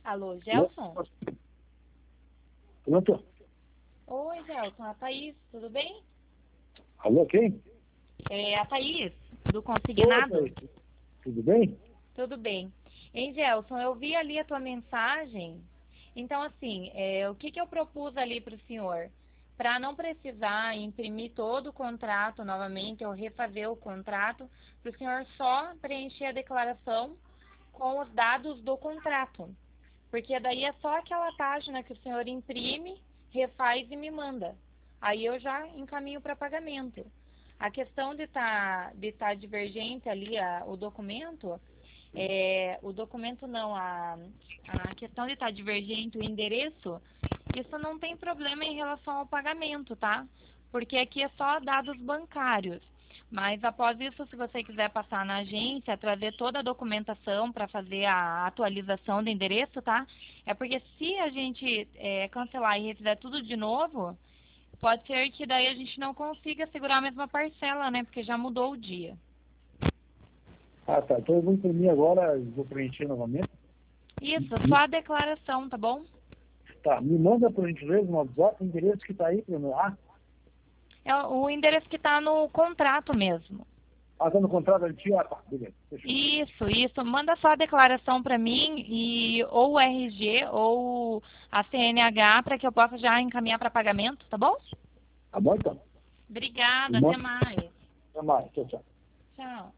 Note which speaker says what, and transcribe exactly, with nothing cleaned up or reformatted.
Speaker 1: Alô, Gelson?
Speaker 2: Pronto?
Speaker 1: Oi, Gelson. A Thaís, tudo bem?
Speaker 2: Alô, quem?
Speaker 1: É a Thaís, do Consignado.
Speaker 2: Oi, Thaís. Tudo bem?
Speaker 1: Tudo bem. Hein, Gelson, eu vi ali a tua mensagem. Então, assim, é, o que, que eu propus ali para o senhor? Para não precisar imprimir todo o contrato novamente ou refazer o contrato, para o senhor só preencher a declaração com os dados do contrato. Porque daí é só aquela página que o senhor imprime, refaz e me manda. Aí eu já encaminho para pagamento. A questão de estar tá, de tá divergente ali a, o documento, é, o documento não, a, a questão de estar tá divergente o endereço, isso não tem problema em relação ao pagamento, tá? Porque aqui é só dados bancários. Mas após isso, se você quiser passar na agência, trazer toda a documentação para fazer a atualização do endereço, tá? É porque se a gente é, cancelar e refizer tudo de novo, pode ser que daí a gente não consiga segurar a mesma parcela, né? Porque já mudou o dia.
Speaker 2: Ah, tá. Então eu vou imprimir agora, vou preencher novamente.
Speaker 1: Isso, só a declaração, tá bom?
Speaker 2: Tá, me manda por gentileza no WhatsApp o endereço que está aí para eu ah,
Speaker 1: É o endereço que está no contrato mesmo.
Speaker 2: ah, tá no contrato antigo. Ah, tá, beleza. Fechou.
Speaker 1: Isso, isso. Manda só a declaração para mim e ou o R G ou a C N H para que eu possa já encaminhar para pagamento, tá bom?
Speaker 2: Tá bom, então?
Speaker 1: Obrigada,
Speaker 2: Me
Speaker 1: até
Speaker 2: manda.
Speaker 1: mais.
Speaker 2: Até mais. Tchau, tchau.
Speaker 1: Tchau.